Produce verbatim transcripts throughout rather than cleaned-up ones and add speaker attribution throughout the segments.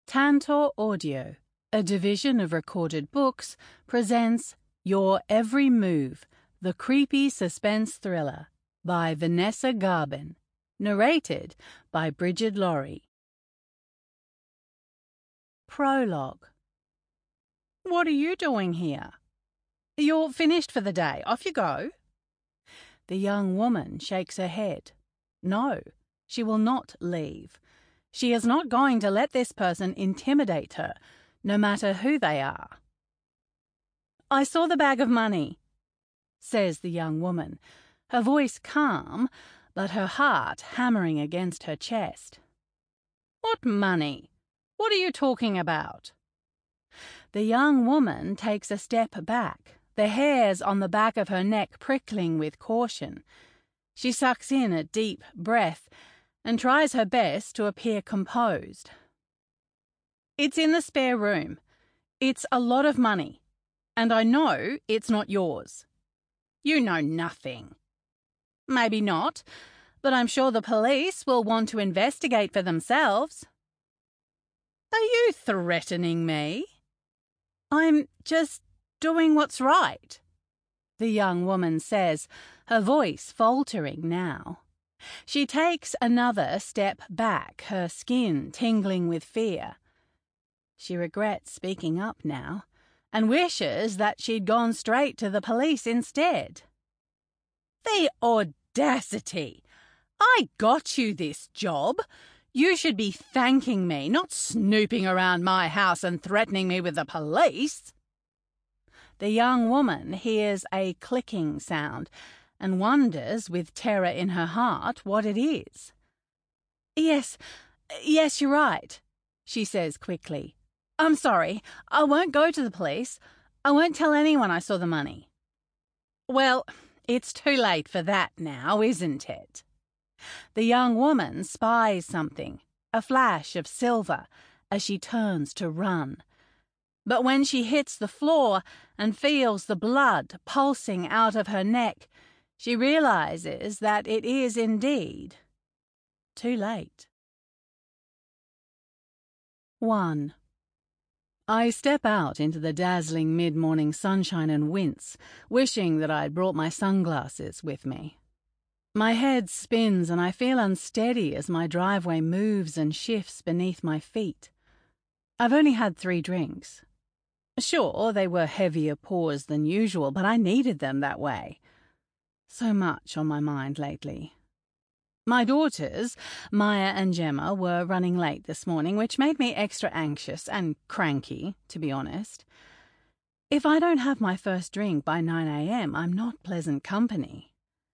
Speaker 1: Tantor Audio, a division of Recorded Books, presents Your Every Move, the creepy suspense thriller by Vanessa Garben, narrated by Bridget Laurie. Prologue. What are you doing here? You're finished for the day. Off you go. The young woman shakes her head. No, she will not leave. She is not going to let this person intimidate her, no matter who they are. I saw the bag of money, says the young woman, her voice calm, but her heart hammering against her chest. What money? What are you talking about? The young woman takes a step back, the hairs on the back of her neck prickling with caution. She sucks in a deep breath and tries her best to appear composed. It's in the spare room. It's a lot of money, and I know it's not yours. You know nothing. Maybe not, but I'm sure the police will want to investigate for themselves. Are you threatening me? I'm just doing what's right, the young woman says, her voice faltering now. She takes another step back, her skin tingling with fear. She regrets speaking up now, and wishes that she'd gone straight to the police instead. The audacity! I got you this job. You should be thanking me, not snooping around my house and threatening me with the police. The young woman hears a clicking sound and wonders with terror in her heart what it is. Yes, yes, you're right, she says quickly. I'm sorry. I won't go to the police. I won't tell anyone I saw the money. Well, it's too late for that now, isn't it? The young woman spies something, a flash of silver, as she turns to run. But when she hits the floor and feels the blood pulsing out of her neck, she realizes that it is indeed too late. one. I step out into the dazzling mid-morning sunshine and wince, wishing that I'd brought my sunglasses with me. My head spins and I feel unsteady as my driveway moves and shifts beneath my feet. I've only had three drinks. Sure, they were heavier pours than usual, but I needed them that way. So much on my mind lately. My daughters, Maya and Gemma, were running late this morning, which made me extra anxious and cranky, to be honest. If I don't have my first drink by nine a.m., I'm not pleasant company.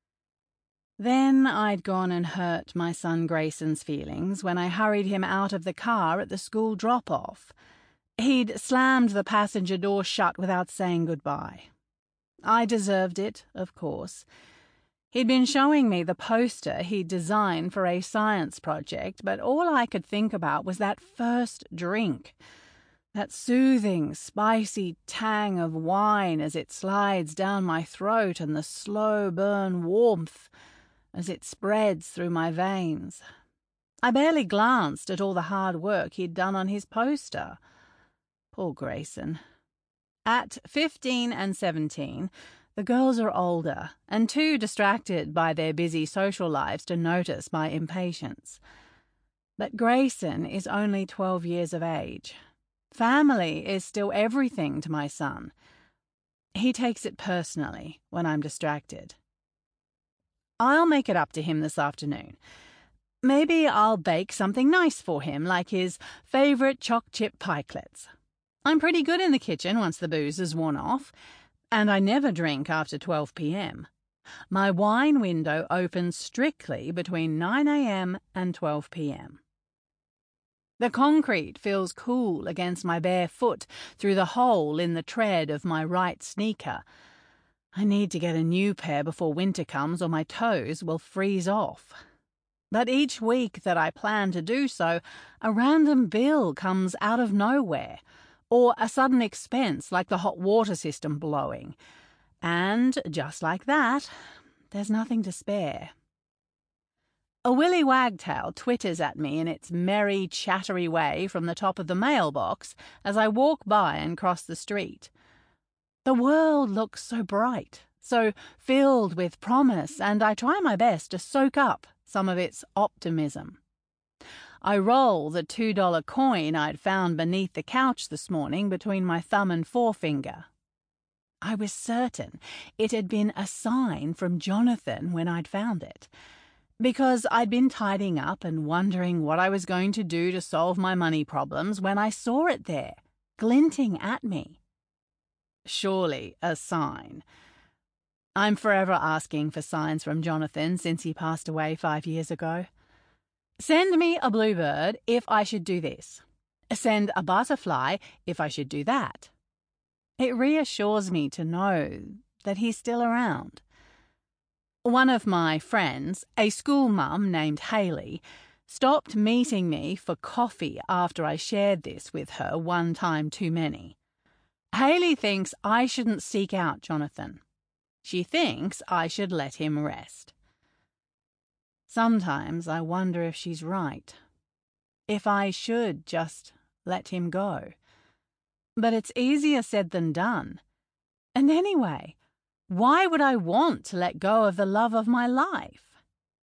Speaker 1: Then I'd gone and hurt my son Grayson's feelings when I hurried him out of the car at the school drop-off. He'd slammed the passenger door shut without saying goodbye. I deserved it, of course. He'd been showing me the poster he'd designed for a science project, but all I could think about was that first drink, that soothing, spicy tang of wine as it slides down my throat and the slow burn warmth as it spreads through my veins. I barely glanced at all the hard work he'd done on his poster. Poor Grayson. At fifteen and seventeen, the girls are older and too distracted by their busy social lives to notice my impatience. But Grayson is only twelve years of age. Family is still everything to my son. He takes it personally when I'm distracted. I'll make it up to him this afternoon. Maybe I'll bake something nice for him, like his favorite choc chip pikelets. I'm pretty good in the kitchen once the booze is worn off, and I never drink after twelve p.m. My wine window opens strictly between nine a.m. and twelve p.m. The concrete feels cool against my bare foot through the hole in the tread of my right sneaker. I need to get a new pair before winter comes or my toes will freeze off. But each week that I plan to do so, a random bill comes out of nowhere, or a sudden expense like the hot water system blowing. And just like that, there's nothing to spare. A willy wagtail twitters at me in its merry, chattery way from the top of the mailbox as I walk by and cross the street. The world looks so bright, so filled with promise, and I try my best to soak up some of its optimism. I roll the two dollar coin I'd found beneath the couch this morning between my thumb and forefinger. I was certain it had been a sign from Jonathan when I'd found it, because I'd been tidying up and wondering what I was going to do to solve my money problems when I saw it there, glinting at me. Surely a sign. I'm forever asking for signs from Jonathan since he passed away five years ago. Send me a bluebird if I should do this. Send a butterfly if I should do that. It reassures me to know that he's still around. One of my friends, a school mum named Haley, stopped meeting me for coffee after I shared this with her one time too many. Haley thinks I shouldn't seek out Jonathan. She thinks I should let him rest. Sometimes I wonder if she's right. If I should just let him go. But it's easier said than done. And anyway, why would I want to let go of the love of my life?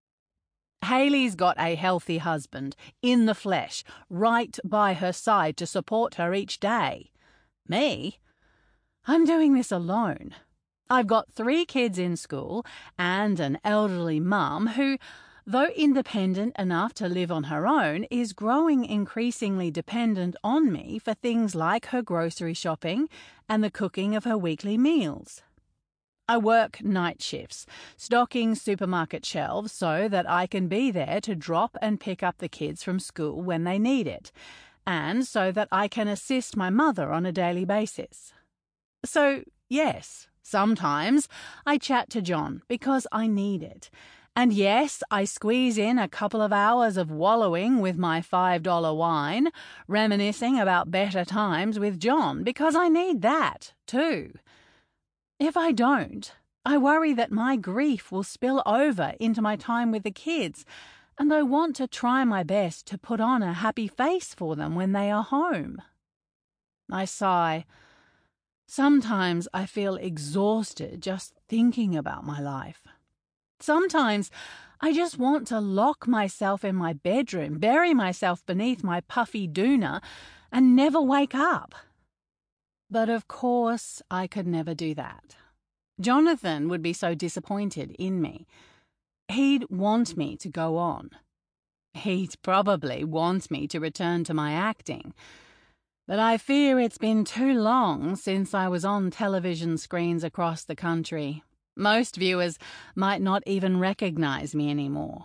Speaker 1: Haley's got a healthy husband, in the flesh, right by her side to support her each day. Me? I'm doing this alone. I've got three kids in school and an elderly mum who, though independent enough to live on her own, is growing increasingly dependent on me for things like her grocery shopping and the cooking of her weekly meals. I work night shifts, stocking supermarket shelves so that I can be there to drop and pick up the kids from school when they need it, and so that I can assist my mother on a daily basis. So, yes, sometimes I chat to John because I need it. And yes, I squeeze in a couple of hours of wallowing with my five dollar wine, reminiscing about better times with John, because I need that, too. If I don't, I worry that my grief will spill over into my time with the kids, and I want to try my best to put on a happy face for them when they are home. I sigh. Sometimes I feel exhausted just thinking about my life. Sometimes I just want to lock myself in my bedroom, bury myself beneath my puffy doona, and never wake up. But of course I could never do that. Jonathan would be so disappointed in me. He'd want me to go on. He'd probably want me to return to my acting. But I fear it's been too long since I was on television screens across the country. Most viewers might not even recognize me anymore.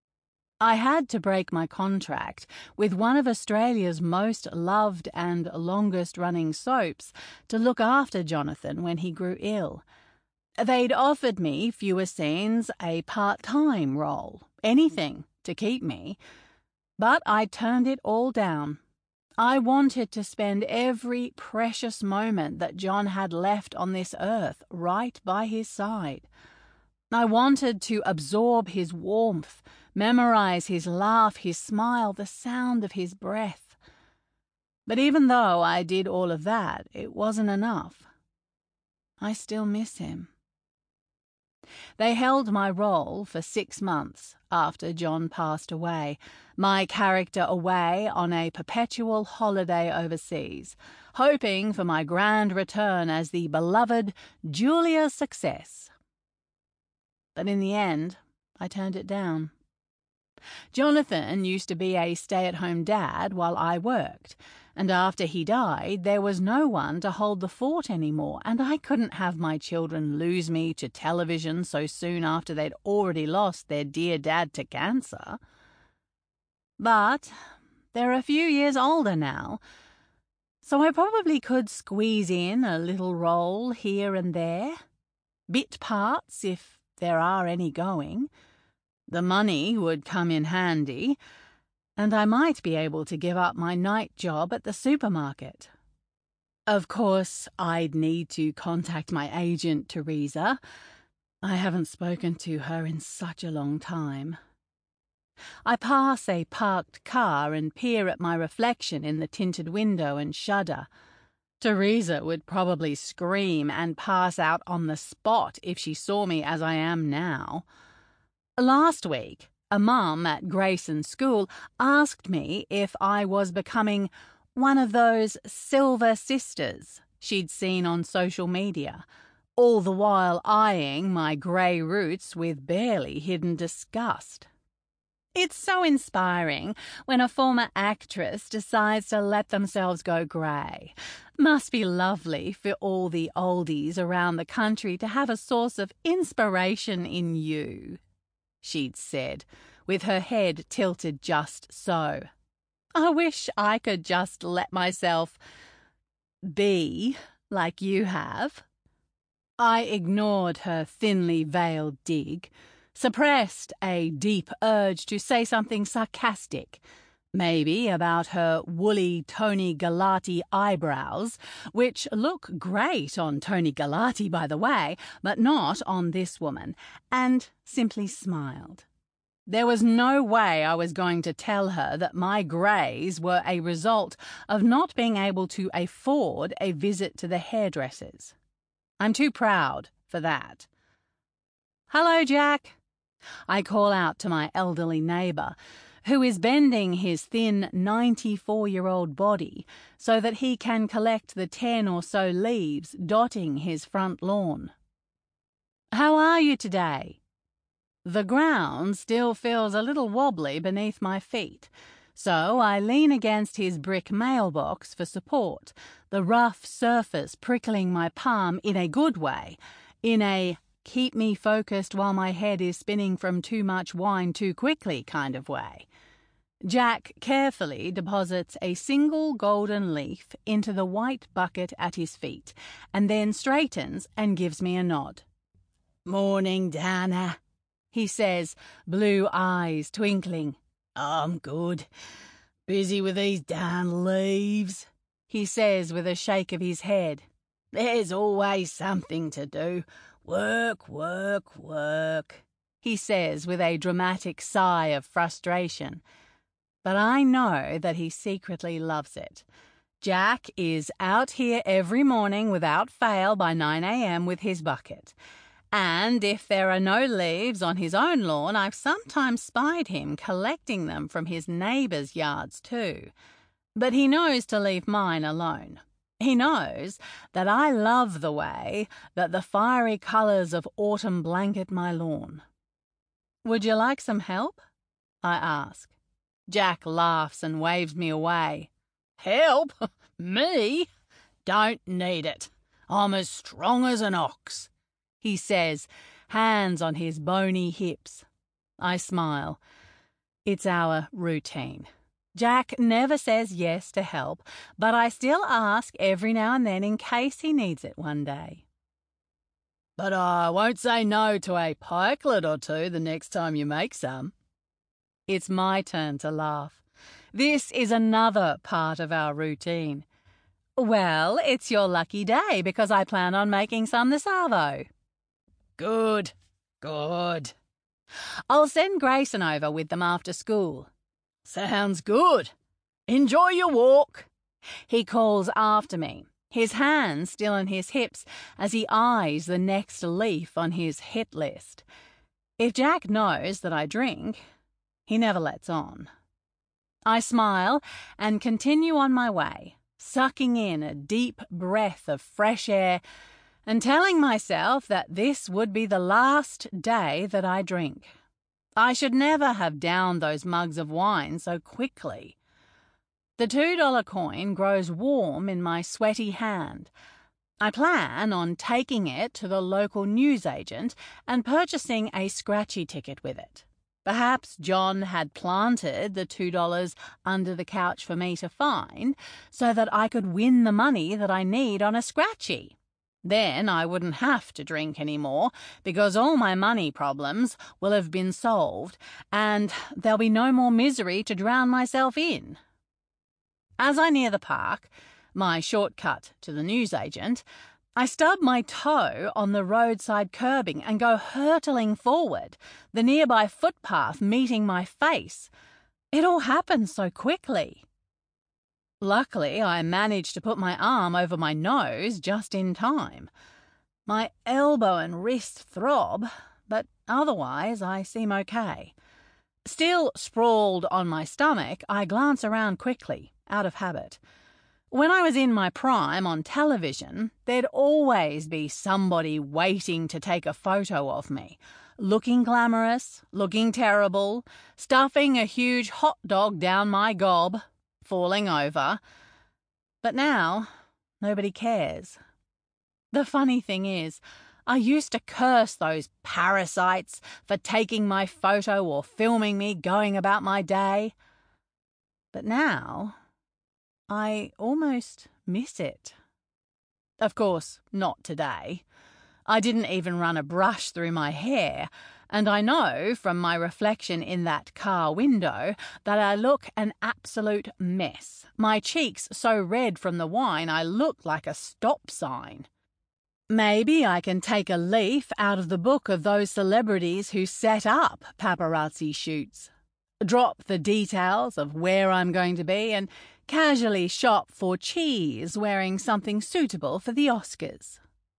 Speaker 1: I had to break my contract with one of Australia's most loved and longest-running soaps to look after Jonathan when he grew ill. They'd offered me fewer scenes, a part-time role, anything to keep me, but I turned it all down. I wanted to spend every precious moment that John had left on this earth right by his side. I wanted to absorb his warmth, memorize his laugh, his smile, the sound of his breath. But even though I did all of that, it wasn't enough. I still miss him. They held my role for six months after John passed away, my character away on a perpetual holiday overseas, hoping for my grand return as the beloved Julia Success. But in the end, I turned it down. Jonathan used to be a stay-at-home dad while I worked, and after he died, there was no one to hold the fort anymore, and I couldn't have my children lose me to television so soon after they'd already lost their dear dad to cancer. But they're a few years older now, so I probably could squeeze in a little role here and there, bit parts if there are any going. The money would come in handy, and I might be able to give up my night job at the supermarket. Of course, I'd need to contact my agent, Teresa. I haven't spoken to her in such a long time. I pass a parked car and peer at my reflection in the tinted window and shudder. Teresa would probably scream and pass out on the spot if she saw me as I am now. Last week, a mum at Grayson School asked me if I was becoming one of those silver sisters she'd seen on social media, all the while eyeing my grey roots with barely hidden disgust. It's so inspiring when a former actress decides to let themselves go grey. Must be lovely for all the oldies around the country to have a source of inspiration in you, she'd said, with her head tilted just so. I wish I could just let myself be like you have. I ignored her thinly veiled dig, suppressed a deep urge to say something sarcastic, maybe about her woolly Tony Galati eyebrows, which look great on Tony Galati, by the way, but not on this woman, and simply smiled. There was no way I was going to tell her that my greys were a result of not being able to afford a visit to the hairdressers. I'm too proud for that. "Hello, Jack," I call out to my elderly neighbour, who is bending his thin ninety-four-year-old body so that he can collect the ten or so leaves dotting his front lawn. "How are you today?" The ground still feels a little wobbly beneath my feet, so I lean against his brick mailbox for support, the rough surface prickling my palm in a good way, in a keep me focused while my head is spinning from too much wine too quickly kind of way. Jack carefully deposits a single golden leaf into the white bucket at his feet, and then straightens and gives me a nod. "Morning, Dana," he says, blue eyes twinkling. "I'm good. Busy with these darn leaves," he says with a shake of his head. "There's always something to do. Work, work, work," he says with a dramatic sigh of frustration. But I know that he secretly loves it. Jack is out here every morning without fail by nine a.m. with his bucket. And if there are no leaves on his own lawn, I've sometimes spied him collecting them from his neighbours' yards too. But he knows to leave mine alone. He knows that I love the way that the fiery colours of autumn blanket my lawn. "Would you like some help?" I ask. Jack laughs and waves me away. "Help? Me? Don't need it. I'm as strong as an ox," he says, hands on his bony hips. I smile. It's our routine. Jack never says yes to help, but I still ask every now and then in case he needs it one day. "But I won't say no to a pikelet or two the next time you make some." It's my turn to laugh. This is another part of our routine. "Well, it's your lucky day because I plan on making some this arvo." "Good, good." "I'll send Grayson over with them after school." "Sounds good. Enjoy your walk," he calls after me, his hands still on his hips as he eyes the next leaf on his hit list. If Jack knows that I drink, he never lets on. I smile and continue on my way, sucking in a deep breath of fresh air and telling myself that this would be the last day that I drink. I should never have downed those mugs of wine so quickly. The two-dollar coin grows warm in my sweaty hand. I plan on taking it to the local newsagent and purchasing a scratchy ticket with it. Perhaps John had planted the two dollars under the couch for me to find so that I could win the money that I need on a scratchy. Then I wouldn't have to drink anymore because all my money problems will have been solved and there'll be no more misery to drown myself in. As I near the park, my shortcut to the newsagent, I stub my toe on the roadside curbing and go hurtling forward, the nearby footpath meeting my face. It all happened so quickly. Luckily, I managed to put my arm over my nose just in time. My elbow and wrist throb, but otherwise I seem okay. Still sprawled on my stomach, I glance around quickly, out of habit. When I was in my prime on television, there'd always be somebody waiting to take a photo of me, looking glamorous, looking terrible, stuffing a huge hot dog down my gob, falling over. But now, nobody cares. The funny thing is, I used to curse those parasites for taking my photo or filming me going about my day. But now, I almost miss it. Of course, not today. I didn't even run a brush through my hair, and I know from my reflection in that car window that I look an absolute mess. My cheeks so red from the wine I look like a stop sign. Maybe I can take a leaf out of the book of those celebrities who set up paparazzi shoots. Drop the details of where I'm going to be and casually shop for cheese wearing something suitable for the Oscars.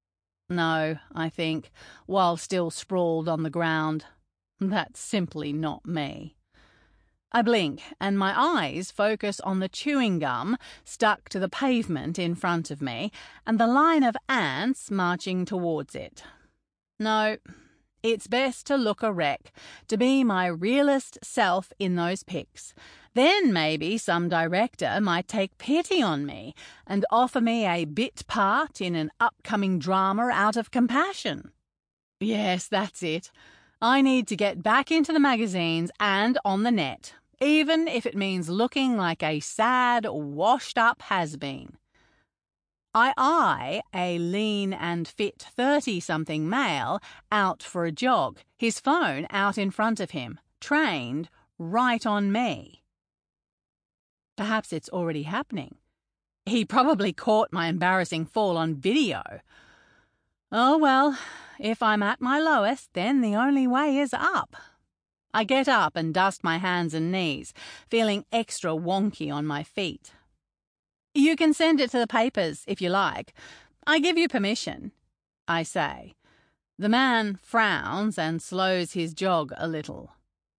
Speaker 1: No, I think, while still sprawled on the ground, that's simply not me. I blink and my eyes focus on the chewing gum stuck to the pavement in front of me and the line of ants marching towards it. No, it's best to look a wreck, to be my realest self in those pics. Then maybe some director might take pity on me and offer me a bit part in an upcoming drama out of compassion. Yes, that's it. I need to get back into the magazines and on the net, even if it means looking like a sad, washed-up has-been. I eye a lean and fit thirty-something male out for a jog, his phone out in front of him, trained right on me. Perhaps it's already happening. He probably caught my embarrassing fall on video. Oh well, if I'm at my lowest, then the only way is up. I get up and dust my hands and knees, feeling extra wonky on my feet. You can send it to the papers if you like. I give you permission, I say. The man frowns and slows his jog a little.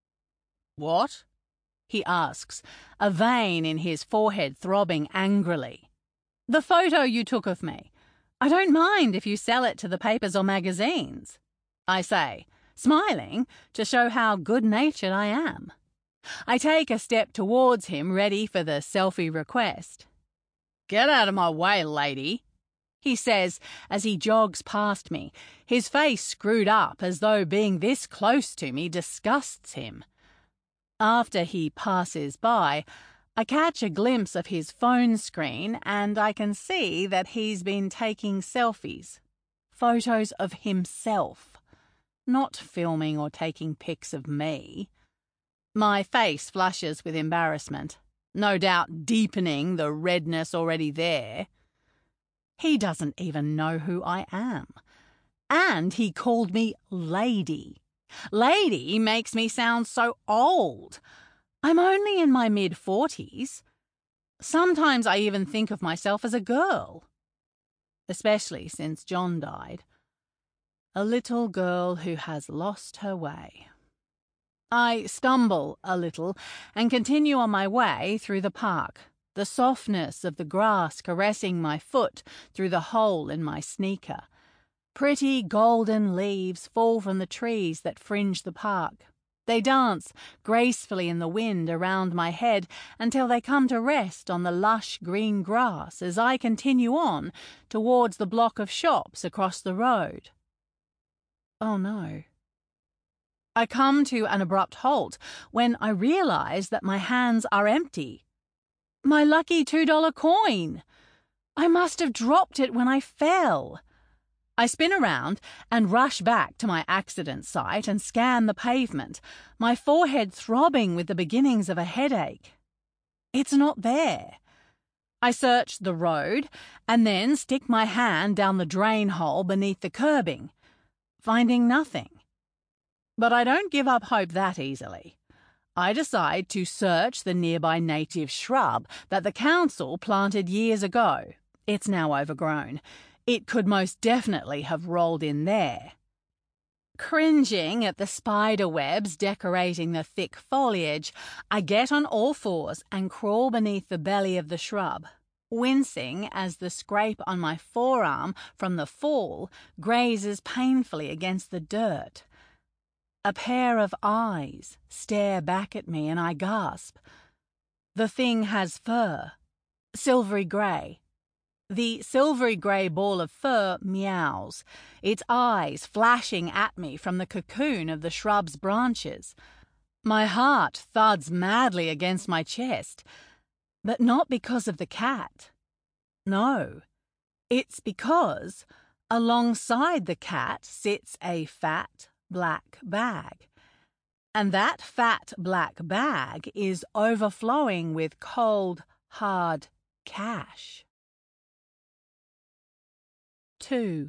Speaker 1: What? He asks, a vein in his forehead throbbing angrily. The photo you took of me. I don't mind if you sell it to the papers or magazines, I say, smiling to show how good-natured I am. I take a step towards him, ready for the selfie request. Get out of my way, lady, he says as he jogs past me, his face screwed up as though being this close to me disgusts him. After he passes by, I catch a glimpse of his phone screen and I can see that he's been taking selfies, photos of himself, not filming or taking pics of me. My face flushes with embarrassment, no doubt deepening the redness already there. He doesn't even know who I am. And he called me lady. Lady makes me sound so old. I'm only in my mid-forties. Sometimes I even think of myself as a girl. Especially since John died. A little girl who has lost her way. I stumble a little and continue on my way through the park, the softness of the grass caressing my foot through the hole in my sneaker. Pretty golden leaves fall from the trees that fringe the park. They dance gracefully in the wind around my head until they come to rest on the lush green grass as I continue on towards the block of shops across the road. Oh no. I come to an abrupt halt when I realize that my hands are empty. My lucky two-dollar coin! I must have dropped it when I fell. I spin around and rush back to my accident site and scan the pavement, my forehead throbbing with the beginnings of a headache. It's not there. I search the road and then stick my hand down the drain hole beneath the curbing, finding nothing. But I don't give up hope that easily. I decide to search the nearby native shrub that the council planted years ago. It's now overgrown. It could most definitely have rolled in there. Cringing at the spider webs decorating the thick foliage, I get on all fours and crawl beneath the belly of the shrub, wincing as the scrape on my forearm from the fall grazes painfully against the dirt. A pair of eyes stare back at me and I gasp. The thing has fur, silvery grey. The silvery grey ball of fur meows, its eyes flashing at me from the cocoon of the shrub's branches. My heart thuds madly against my chest, but not because of the cat. No, it's because alongside the cat sits a fat, black bag. And that fat black bag is overflowing with cold, hard cash. Two.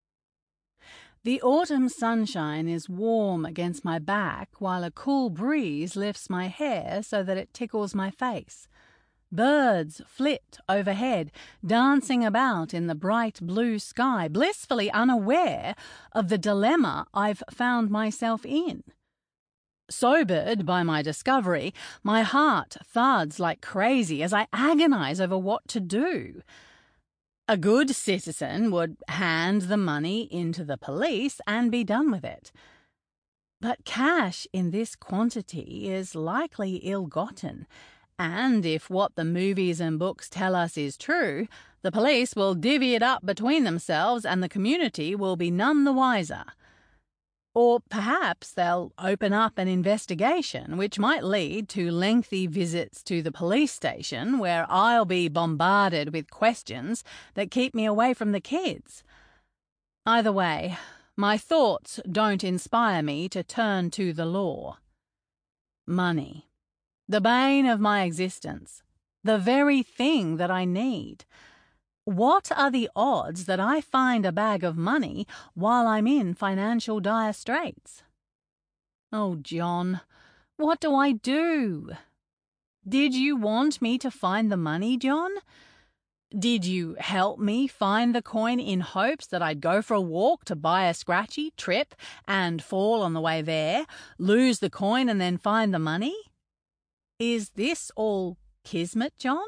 Speaker 1: The autumn sunshine is warm against my back while a cool breeze lifts my hair so that it tickles my face. Birds flit overhead, dancing about in the bright blue sky, blissfully unaware of the dilemma I've found myself in. Sobered by my discovery, my heart thuds like crazy as I agonize over what to do. A good citizen would hand the money into the police and be done with it. But cash in this quantity is likely ill-gotten, and if what the movies and books tell us is true, the police will divvy it up between themselves and the community will be none the wiser. Or perhaps they'll open up an investigation which might lead to lengthy visits to the police station where I'll be bombarded with questions that keep me away from the kids. Either way, my thoughts don't inspire me to turn to the law. Money. The bane of my existence. The very thing that I need. What are the odds that I find a bag of money while I'm in financial dire straits? Oh, John, what do I do? Did you want me to find the money, John? Did you help me find the coin in hopes that I'd go for a walk to buy a scratchy, trip, and fall on the way there, lose the coin and then find the money? Is this all kismet, John?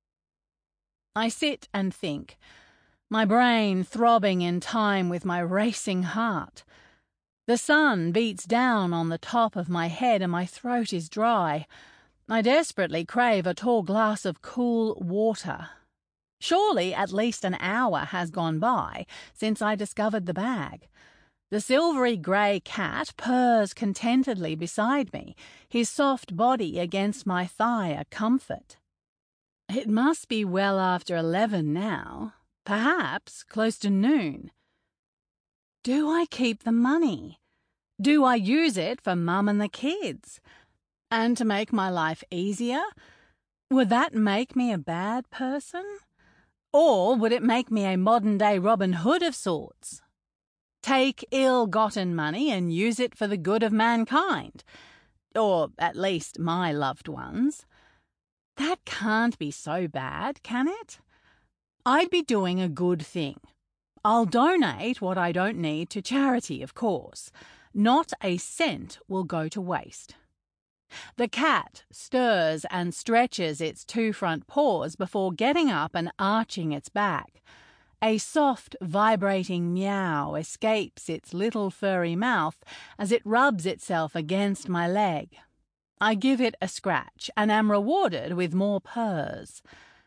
Speaker 1: I sit and think, my brain throbbing in time with my racing heart. The sun beats down on the top of my head and my throat is dry. I desperately crave a tall glass of cool water. Surely at least an hour has gone by since I discovered the bag. The silvery grey cat purrs contentedly beside me, his soft body against my thigh a comfort. It must be well after eleven now, perhaps close to noon. Do I keep the money? Do I use it for Mum and the kids? And to make my life easier? Would that make me a bad person? Or would it make me a modern-day Robin Hood of sorts? Take ill-gotten money and use it for the good of mankind, or at least my loved ones. That can't be so bad, can it? I'd be doing a good thing. I'll donate what I don't need to charity, of course. Not a cent will go to waste. The cat stirs and stretches its two front paws before getting up and arching its back. A soft, vibrating meow escapes its little furry mouth as it rubs itself against my leg. I give it a scratch and am rewarded with more purrs.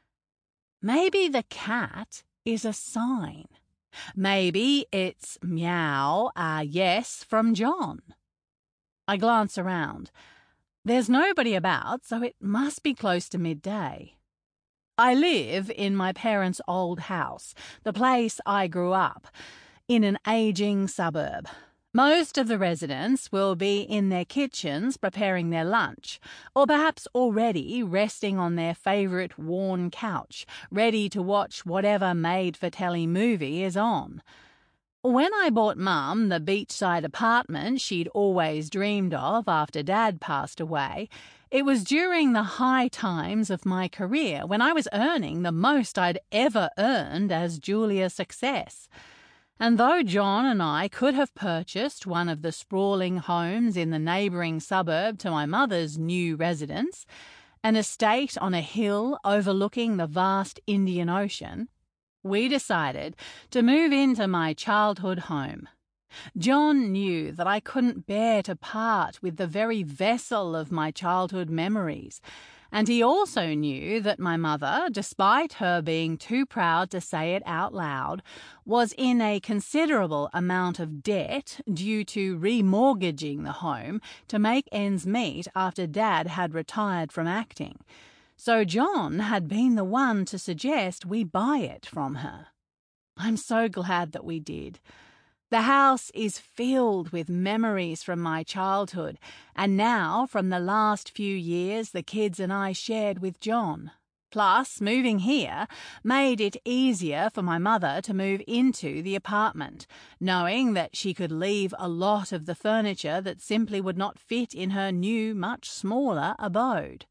Speaker 1: Maybe the cat is a sign. Maybe it's meow, ah yes, from John. I glance around. There's nobody about, so it must be close to midday. I live in my parents' old house, the place I grew up, in an aging suburb. Most of the residents will be in their kitchens preparing their lunch, or perhaps already resting on their favourite worn couch, ready to watch whatever made-for-telly movie is on. When I bought Mum the beachside apartment she'd always dreamed of after Dad passed away, it was during the high times of my career when I was earning the most I'd ever earned as Julia Success. And though John and I could have purchased one of the sprawling homes in the neighbouring suburb to my mother's new residence, an estate on a hill overlooking the vast Indian Ocean, we decided to move into my childhood home. John knew that I couldn't bear to part with the very vessel of my childhood memories, and he also knew that my mother, despite her being too proud to say it out loud, was in a considerable amount of debt due to remortgaging the home to make ends meet after Dad had retired from acting. So John had been the one to suggest we buy it from her. I'm so glad that we did. The house is filled with memories from my childhood, and now from the last few years the kids and I shared with John. Plus, moving here made it easier for my mother to move into the apartment, knowing that she could leave a lot of the furniture that simply would not fit in her new, much smaller abode.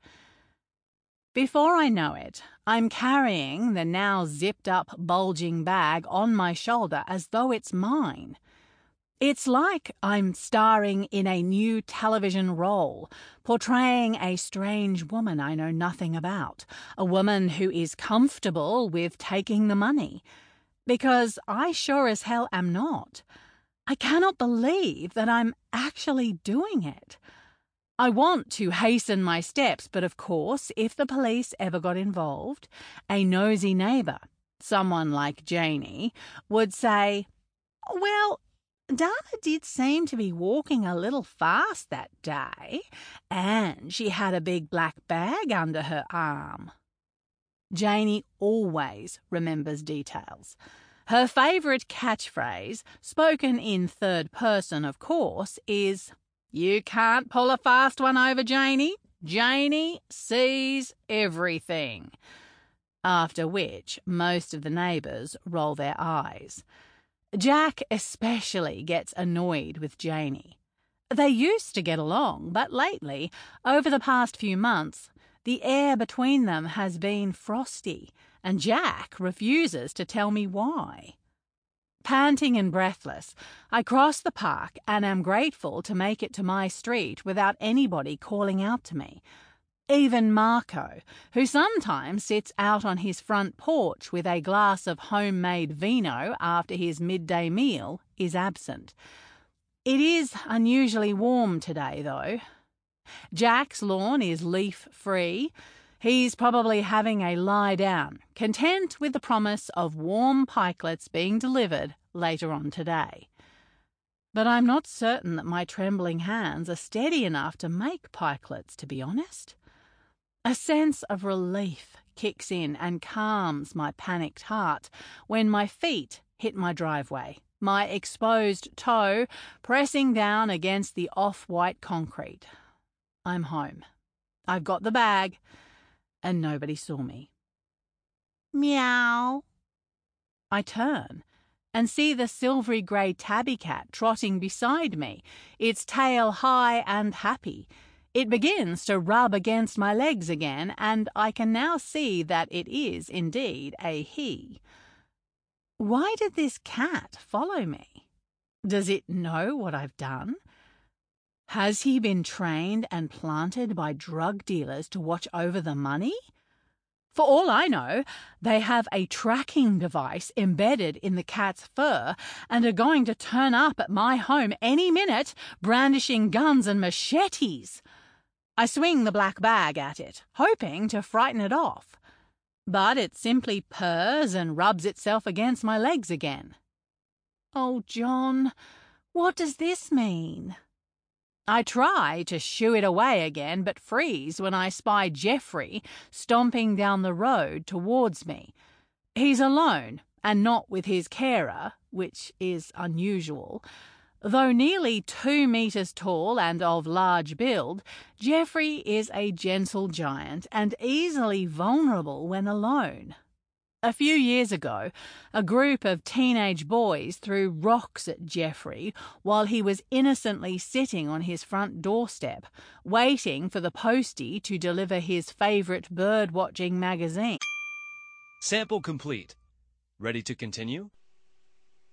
Speaker 1: Before I know it, I'm carrying the now zipped-up, bulging bag on my shoulder as though it's mine. It's like I'm starring in a new television role, portraying a strange woman I know nothing about, a woman who is comfortable with taking the money. Because I sure as hell am not. I cannot believe that I'm actually doing it. I want to hasten my steps, but of course, if the police ever got involved, a nosy neighbour, someone like Janie, would say, "Well, Dana did seem to be walking a little fast that day, and she had a big black bag under her arm." Janie always remembers details. Her favourite catchphrase, spoken in third person, of course, is, "You can't pull a fast one over Janie. Janie sees everything." After which, most of the neighbours roll their eyes. Jack especially gets annoyed with Janie. They used to get along, but lately, over the past few months, the air between them has been frosty, and Jack refuses to tell me why. Panting and breathless, I cross the park and am grateful to make it to my street without anybody calling out to me. Even Marco, who sometimes sits out on his front porch with a glass of homemade vino after his midday meal, is absent. It is unusually warm today, though. Jack's lawn is leaf-free. He's probably having a lie down, content with the promise of warm pikelets being delivered later on today. But I'm not certain that my trembling hands are steady enough to make pikelets, to be honest. A sense of relief kicks in and calms my panicked heart when my feet hit my driveway, my exposed toe pressing down against the off-white concrete. I'm home. I've got the bag, and nobody saw me. Meow. I turn and see the silvery grey tabby cat trotting beside me, its tail high and happy. It begins to rub against my legs again, and I can now see that it is indeed a he. Why did this cat follow me? Does it know what I've done? Has he been trained and planted by drug dealers to watch over the money? For all I know, they have a tracking device embedded in the cat's fur and are going to turn up at my home any minute, brandishing guns and machetes. I swing the black bag at it, hoping to frighten it off. But it simply purrs and rubs itself against my legs again. Oh, John, what does this mean? I try to shoo it away again, but freeze when I spy Geoffrey stomping down the road towards me. He's alone, and not with his carer, which is unusual. Though nearly two metres tall and of large build, Jeffrey is a gentle giant and easily vulnerable when alone. A few years ago, a group of teenage boys threw rocks at Jeffrey while he was innocently sitting on his front doorstep, waiting for the postie to deliver his favourite bird-watching magazine.
Speaker 2: Sample complete. Ready to continue?